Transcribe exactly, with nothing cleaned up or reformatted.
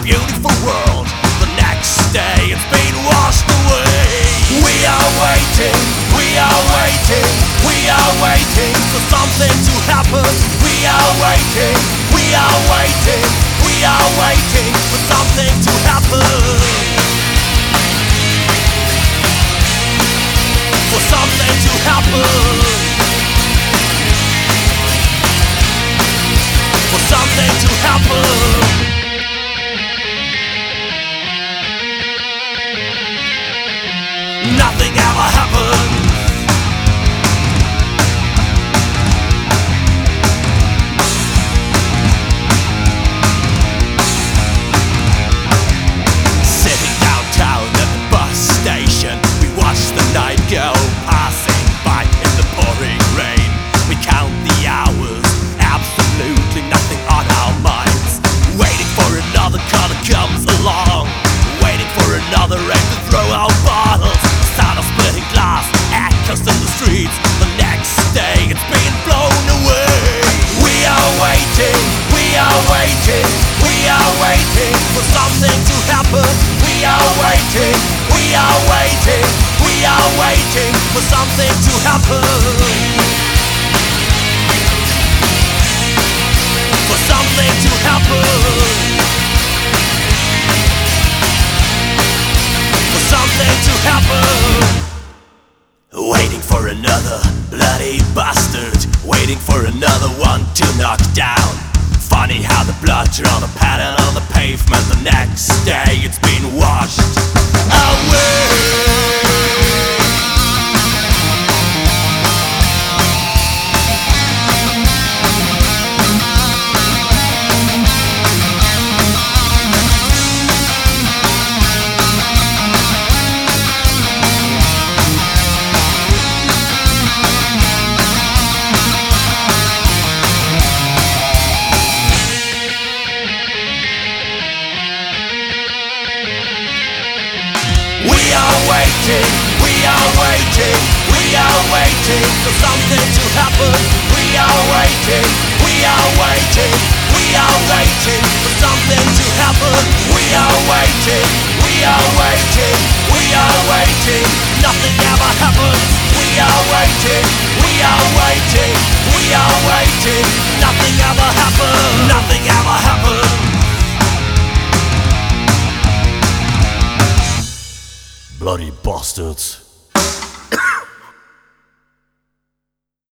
beautiful world. The next day it's been washed away. We are waiting, we are waiting, we are waiting for something to happen. We are waiting, we are waiting, we are waiting for something to happen. For something to happen. For something to happen. Nothing ever happened. Sitting downtown at the bus station, we watch the night go passing by in the pouring rain. We count the hours, absolutely nothing on our minds. Waiting for another car that comes along, waiting for another rain to throw our bottles. Sound of splitting glass echoes in the streets. The next day it's been blown away. We are waiting, we are waiting, we are waiting for something to happen. We are waiting, we are waiting, we are waiting for something to happen. For something to happen. For something to happen. Waiting for another bloody bastard, waiting for another one to knock down. Funny how the blood drawn a pattern on the pavement. The next day it's been washed away. We are waiting, we are waiting, we are waiting for something to happen. We are waiting, we are waiting, we are waiting for something to happen. We are waiting, we are waiting, we are waiting. Nothing ever happens. We are waiting, we are waiting, we are waiting. Nothing ever happens. Nothing ever happens. Bloody bastards.